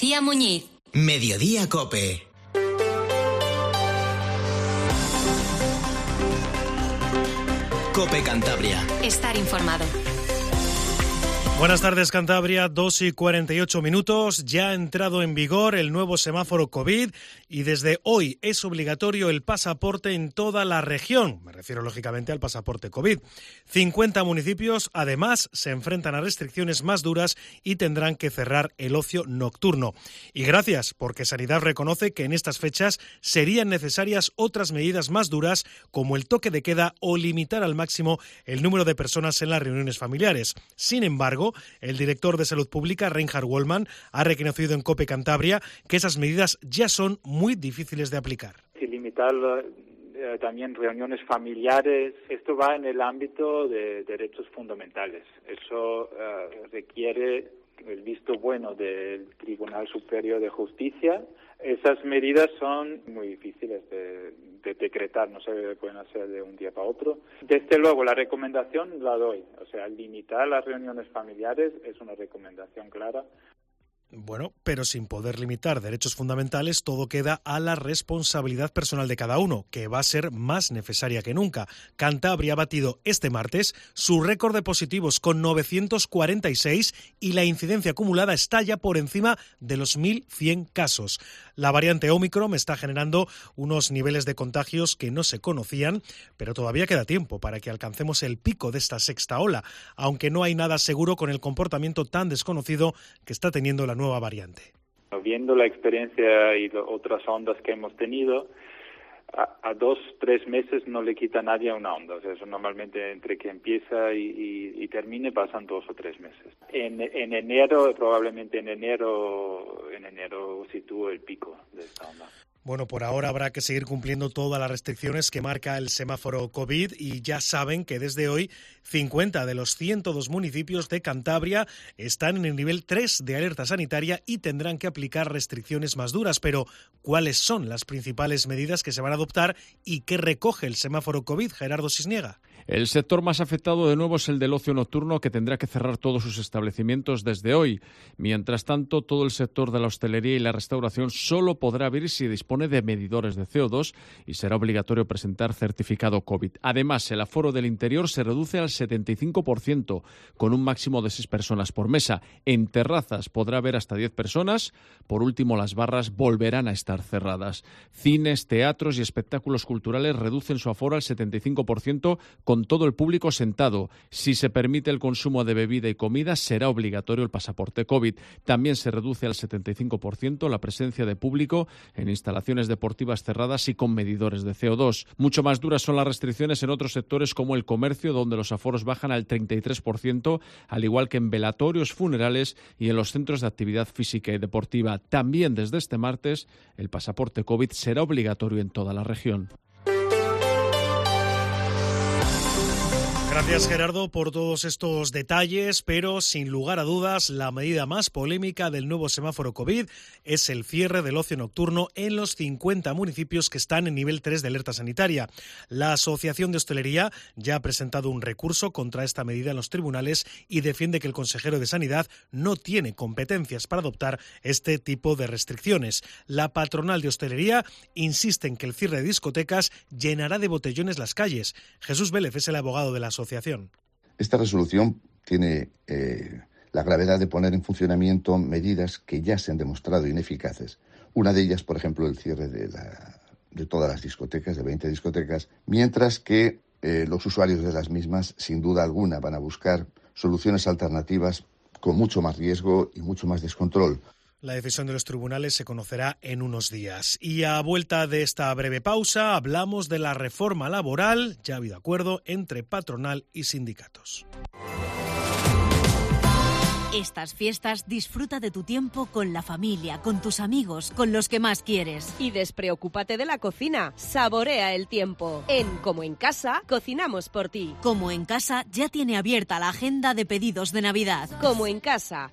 García Muñiz. Mediodía COPE. COPE Cantabria. Estar informado. Buenas tardes, Cantabria, 2:48. Ya ha entrado en vigor el nuevo semáforo COVID y desde hoy es obligatorio el pasaporte en toda la región. Me refiero lógicamente al pasaporte COVID. 50 municipios, además, se enfrentan a restricciones más duras y tendrán que cerrar el ocio nocturno. Y gracias, porque Sanidad reconoce que en estas fechas serían necesarias otras medidas más duras, como el toque de queda o limitar al máximo el número de personas en las reuniones familiares. Sin embargo, el director de Salud Pública, Reinhard Wollmann, ha reconocido en COPE Cantabria que esas medidas ya son muy difíciles de aplicar. Y limitar también reuniones familiares, esto va en el ámbito de derechos fundamentales. Eso requiere el visto bueno del Tribunal Superior de Justicia. Esas medidas son muy difíciles de decretar, no se pueden hacer de un día para otro. Desde luego, la recomendación la doy, o sea, limitar las reuniones familiares es una recomendación clara. Bueno, pero sin poder limitar derechos fundamentales, todo queda a la responsabilidad personal de cada uno, que va a ser más necesaria que nunca. Cantabria ha batido este martes su récord de positivos con 946 y la incidencia acumulada está ya por encima de los 1.100 casos. La variante Ómicron está generando unos niveles de contagios que no se conocían, pero todavía queda tiempo para que alcancemos el pico de esta sexta ola, aunque no hay nada seguro con el comportamiento tan desconocido que está teniendo la nueva variante. Viendo la experiencia y otras ondas que hemos tenido, a 2-3 meses no le quita nadie a una onda. O sea, eso normalmente entre que empieza y termine pasan 2 o 3 meses. En enero, probablemente en enero sitúo el pico de esta onda. Bueno, por ahora habrá que seguir cumpliendo todas las restricciones que marca el semáforo COVID y ya saben que desde hoy 50 de los 102 municipios de Cantabria están en el nivel 3 de alerta sanitaria y tendrán que aplicar restricciones más duras. Pero, ¿cuáles son las principales medidas que se van a adoptar y qué recoge el semáforo COVID? Gerardo Cisniega. El sector más afectado de nuevo es el del ocio nocturno, que tendrá que cerrar todos sus establecimientos desde hoy. Mientras tanto, todo el sector de la hostelería y la restauración solo podrá abrir si dispone de medidores de CO2 y será obligatorio presentar certificado COVID. Además, el aforo del interior se reduce al 75%, con un máximo de 6 personas por mesa. En terrazas podrá haber hasta 10 personas. Por último, las barras volverán a estar cerradas. Cines, teatros y espectáculos culturales reducen su aforo al 75%, con todo el público sentado. Si se permite el consumo de bebida y comida, será obligatorio el pasaporte COVID. También se reduce al 75% la presencia de público en instalaciones deportivas cerradas y con medidores de CO2. Mucho más duras son las restricciones en otros sectores como el comercio, donde los aforos bajan al 33%, al igual que en velatorios, funerales y en los centros de actividad física y deportiva. También desde este martes, el pasaporte COVID será obligatorio en toda la región. Gracias, Gerardo, por todos estos detalles, pero sin lugar a dudas, la medida más polémica del nuevo semáforo COVID es el cierre del ocio nocturno en los 50 municipios que están en nivel 3 de alerta sanitaria. La Asociación de Hostelería ya ha presentado un recurso contra esta medida en los tribunales y defiende que el consejero de Sanidad no tiene competencias para adoptar este tipo de restricciones. La patronal de hostelería insiste en que el cierre de discotecas llenará de botellones las calles. Jesús Vélez es el abogado de la asociación. Esta resolución tiene la gravedad de poner en funcionamiento medidas que ya se han demostrado ineficaces. Una de ellas, por ejemplo, el cierre de todas las discotecas, de 20 discotecas, mientras que los usuarios de las mismas, sin duda alguna, van a buscar soluciones alternativas con mucho más riesgo y mucho más descontrol. La decisión de los tribunales se conocerá en unos días. Y a vuelta de esta breve pausa, hablamos de la reforma laboral. Ya ha habido acuerdo entre patronal y sindicatos. Estas fiestas disfruta de tu tiempo con la familia, con tus amigos, con los que más quieres. Y despreocúpate de la cocina, saborea el tiempo. En Como en Casa, cocinamos por ti. Como en Casa ya tiene abierta la agenda de pedidos de Navidad. Como en Casa,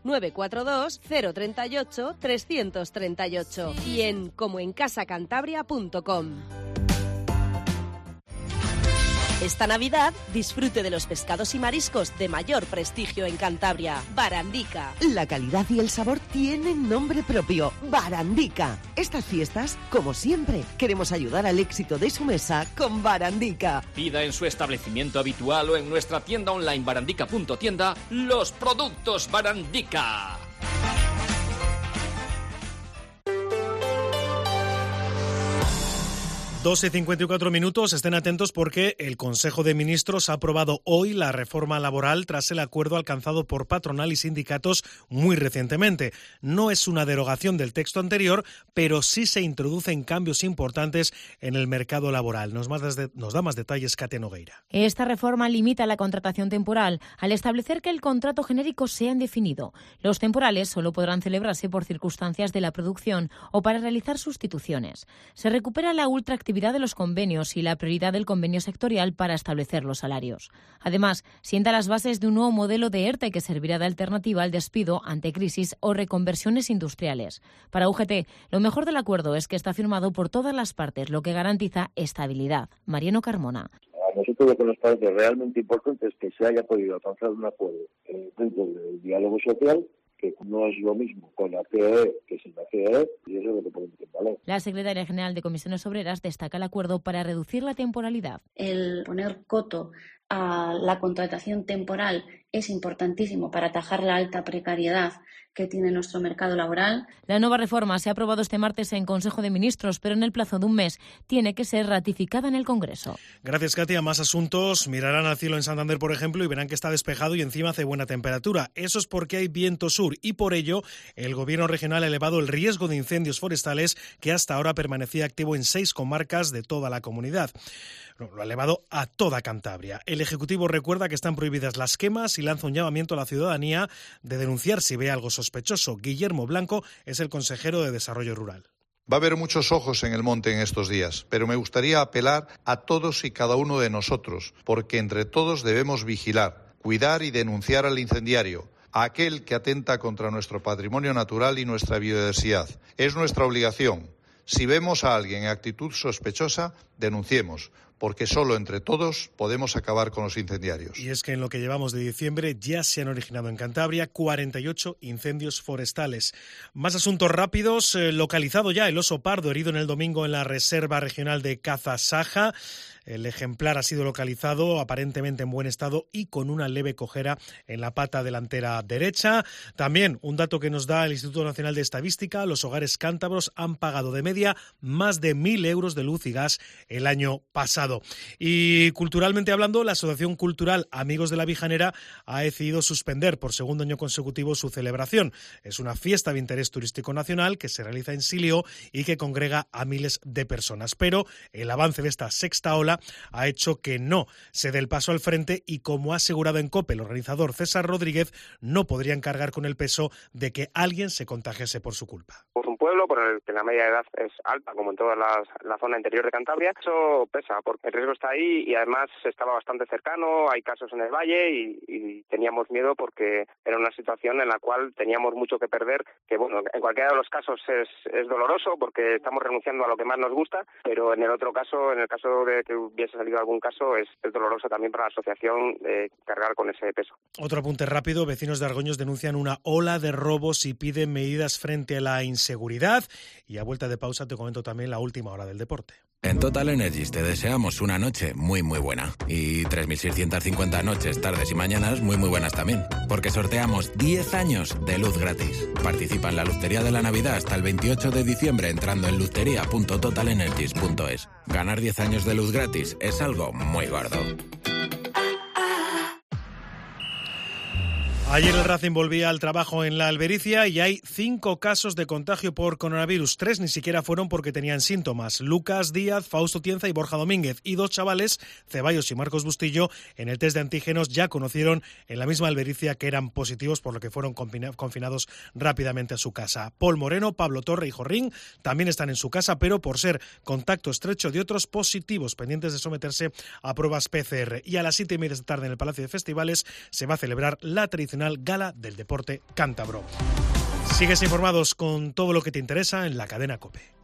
942-038-338 y en comoencasacantabria.com. Esta Navidad disfrute de los pescados y mariscos de mayor prestigio en Cantabria. Barandica. La calidad y el sabor tienen nombre propio. Barandica. Estas fiestas, como siempre, queremos ayudar al éxito de su mesa con Barandica. Pida en su establecimiento habitual o en nuestra tienda online barandica.tienda los productos Barandica. 12:54. Estén atentos porque el Consejo de Ministros ha aprobado hoy la reforma laboral tras el acuerdo alcanzado por patronal y sindicatos muy recientemente. No es una derogación del texto anterior, pero sí se introducen cambios importantes en el mercado laboral. Nos da más detalles Katia Nogueira. Esta reforma limita la contratación temporal al establecer que el contrato genérico sea indefinido. Los temporales solo podrán celebrarse por circunstancias de la producción o para realizar sustituciones. Se recupera la ultraactividad de los convenios y la prioridad del convenio sectorial para establecer los salarios. Además, sienta las bases de un nuevo modelo de ERTE que servirá de alternativa al despido ante crisis o reconversiones industriales. Para UGT, lo mejor del acuerdo es que está firmado por todas las partes, lo que garantiza estabilidad. Mariano Carmona. A nosotros lo que nos parece realmente importante es que se haya podido alcanzar un acuerdo dentro del diálogo social, que no es lo mismo con la COE que sin la COE, y eso es lo que ponemos en valor. La secretaria general de Comisiones Obreras destaca el acuerdo para reducir la temporalidad. El poner coto a la contratación temporal es importantísimo para atajar la alta precariedad que tiene nuestro mercado laboral. La nueva reforma se ha aprobado este martes en Consejo de Ministros, pero en el plazo de un mes tiene que ser ratificada en el Congreso. Gracias, Katia. Más asuntos. Mirarán al cielo en Santander, por ejemplo, y verán que está despejado y encima hace buena temperatura. Eso es porque hay viento sur y por ello el Gobierno regional ha elevado el riesgo de incendios forestales que hasta ahora permanecía activo en 6 comarcas de toda la comunidad. Lo ha elevado a toda Cantabria. El Ejecutivo recuerda que están prohibidas las quemas y lanza un llamamiento a la ciudadanía de denunciar si ve algo sospechoso. Guillermo Blanco es el consejero de Desarrollo Rural. Va a haber muchos ojos en el monte en estos días, pero me gustaría apelar a todos y cada uno de nosotros, porque entre todos debemos vigilar, cuidar y denunciar al incendiario, a aquel que atenta contra nuestro patrimonio natural y nuestra biodiversidad. Es nuestra obligación. Si vemos a alguien en actitud sospechosa, denunciemos, porque solo entre todos podemos acabar con los incendiarios. Y es que en lo que llevamos de diciembre ya se han originado en Cantabria 48 incendios forestales. Más asuntos rápidos. Localizado ya el oso pardo herido en el domingo en la Reserva Regional de Caza Saja. El ejemplar ha sido localizado aparentemente en buen estado y con una leve cojera en la pata delantera derecha. También un dato que nos da el Instituto Nacional de Estadística: los hogares cántabros han pagado de media más de 1.000 euros de luz y gas el año pasado. Y culturalmente hablando, la Asociación Cultural Amigos de la Vijanera ha decidido suspender por segundo año consecutivo su celebración. Es una fiesta de interés turístico nacional que se realiza en Silio y que congrega a miles de personas. Pero el avance de esta sexta ola ha hecho que no se dé el paso al frente y, como ha asegurado en COPE el organizador César Rodríguez, no podrían cargar con el peso de que alguien se contagiase por su culpa. Por un pueblo por el que la media de edad es alta, como en toda la zona interior de Cantabria, eso pesa porque el riesgo está ahí y además estaba bastante cercano, hay casos en el valle y teníamos miedo porque era una situación en la cual teníamos mucho que perder, que bueno, en cualquiera de los casos es doloroso porque estamos renunciando a lo que más nos gusta, pero en el otro caso, en el caso de que hubiese salido algún caso, es doloroso también para la asociación cargar con ese peso. Otro apunte rápido: vecinos de Argoños denuncian una ola de robos y piden medidas frente a la inseguridad. Y a vuelta de pausa te comento también la última hora del deporte. En Total Energies te deseamos una noche muy muy buena y 3.650 noches, tardes y mañanas muy muy buenas también, porque sorteamos 10 años de luz gratis. Participa en la Lucería de la Navidad hasta el 28 de diciembre entrando en lucería.totalenergies.es. Ganar 10 años de luz gratis es algo muy gordo. Ayer el Racing volvía al trabajo en la Albericia y hay 5 casos de contagio por coronavirus. 3 ni siquiera fueron porque tenían síntomas. Lucas Díaz, Fausto Tienza y Borja Domínguez. Y 2 chavales, Ceballos y Marcos Bustillo, en el test de antígenos ya conocieron en la misma Albericia que eran positivos, por lo que fueron confinados rápidamente a su casa. Paul Moreno, Pablo Torre y Jorrín también están en su casa, pero por ser contacto estrecho de otros positivos pendientes de someterse a pruebas PCR. Y a las 7:30 de esta tarde en el Palacio de Festivales se va a celebrar la tradicional Gala del Deporte Cántabro. Sigues informados con todo lo que te interesa en la cadena COPE.